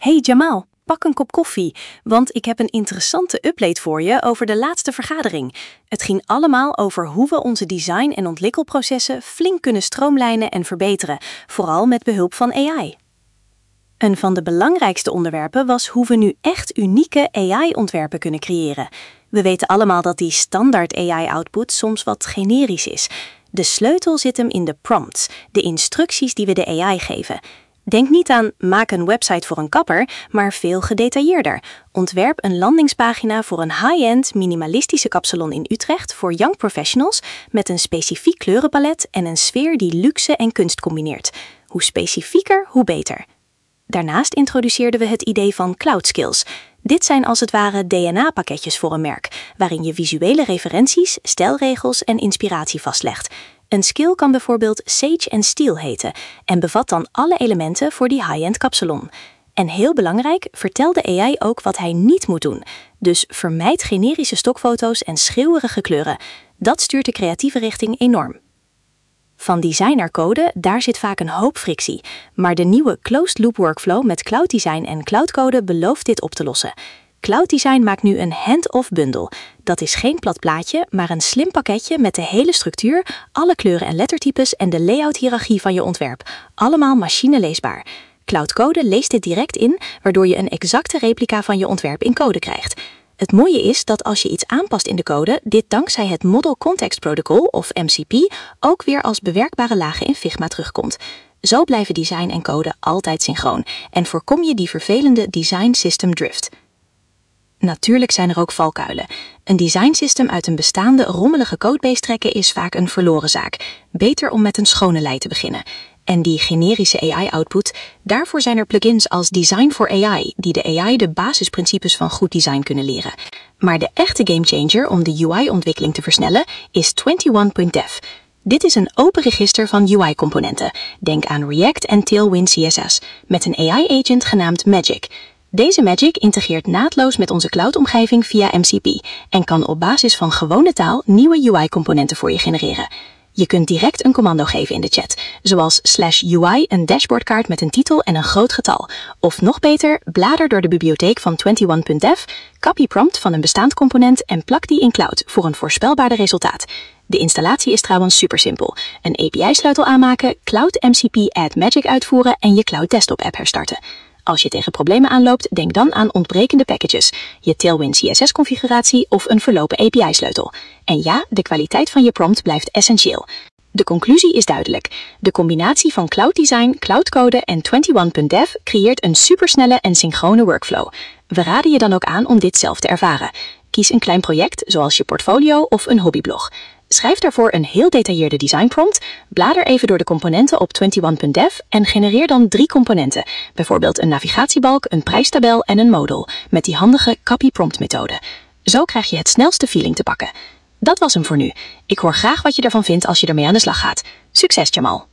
Hey Jamal, pak een kop koffie, want ik heb een interessante update voor je over de laatste vergadering. Het ging allemaal over hoe we onze design- en ontwikkelprocessen flink kunnen stroomlijnen en verbeteren, vooral met behulp van AI. Een van de belangrijkste onderwerpen was hoe we nu echt unieke AI-ontwerpen kunnen creëren. We weten allemaal dat die standaard AI-output soms wat generisch is. De sleutel zit hem in de prompts, de instructies die we de AI geven. Denk niet aan maak een website voor een kapper, maar veel gedetailleerder. Ontwerp een landingspagina voor een high-end minimalistische kapsalon in Utrecht voor young professionals met een specifiek kleurenpalet en een sfeer die luxe en kunst combineert. Hoe specifieker, hoe beter. Daarnaast introduceerden we het idee van cloud skills. Dit zijn als het ware DNA-pakketjes voor een merk, waarin je visuele referenties, stijlregels en inspiratie vastlegt. Een skill kan bijvoorbeeld Sage and Steel heten en bevat dan alle elementen voor die high-end kapsalon. En heel belangrijk, vertel de AI ook wat hij niet moet doen. Dus vermijd generische stokfoto's en schreeuwerige kleuren. Dat stuurt de creatieve richting enorm. Van design naar code, daar zit vaak een hoop frictie. Maar de nieuwe closed-loop workflow met Cloud Design en Cloud Code belooft dit op te lossen. Cloud Design maakt nu een hand-off bundel. Dat is geen plat plaatje, maar een slim pakketje met de hele structuur, alle kleuren en lettertypes en de layout-hiërarchie van je ontwerp. Allemaal machineleesbaar. Cloud Code leest dit direct in, waardoor je een exacte replica van je ontwerp in code krijgt. Het mooie is dat als je iets aanpast in de code, dit dankzij het Model Context Protocol, of MCP, ook weer als bewerkbare lagen in Figma terugkomt. Zo blijven design en code altijd synchroon en voorkom je die vervelende design system drift. Natuurlijk zijn er ook valkuilen. Een design system uit een bestaande rommelige codebase trekken is vaak een verloren zaak. Beter om met een schone lei te beginnen. En die generische AI-output, daarvoor zijn er plugins als Design for AI, die de AI de basisprincipes van goed design kunnen leren. Maar de echte gamechanger om de UI-ontwikkeling te versnellen is 21.dev. Dit is een open register van UI-componenten. Denk aan React en Tailwind CSS, met een AI-agent genaamd Magic. Deze Magic integreert naadloos met onze cloud-omgeving via MCP en kan op basis van gewone taal nieuwe UI-componenten voor je genereren. Je kunt direct een commando geven in de chat, zoals /UI een dashboardkaart met een titel en een groot getal. Of nog beter, blader door de bibliotheek van 21.dev, copy prompt van een bestaand component en plak die in cloud voor een voorspelbaarder resultaat. De installatie is trouwens super simpel. Een API-sleutel aanmaken, Cloud MCP Add Magic uitvoeren en je Cloud Desktop app herstarten. Als je tegen problemen aanloopt, denk dan aan ontbrekende packages, je Tailwind CSS-configuratie of een verlopen API-sleutel. En ja, de kwaliteit van je prompt blijft essentieel. De conclusie is duidelijk. De combinatie van Cloud Design, Cloud Code en 21.dev creëert een supersnelle en synchrone workflow. We raden je dan ook aan om dit zelf te ervaren. Kies een klein project, zoals je portfolio of een hobbyblog. Schrijf daarvoor een heel gedetailleerde design prompt, blader even door de componenten op 21.dev en genereer dan 3 componenten, bijvoorbeeld een navigatiebalk, een prijstabel en een modal, met die handige copy prompt methode. Zo krijg je het snelste feeling te pakken. Dat was hem voor nu. Ik hoor graag wat je ervan vindt als je ermee aan de slag gaat. Succes, Jamal!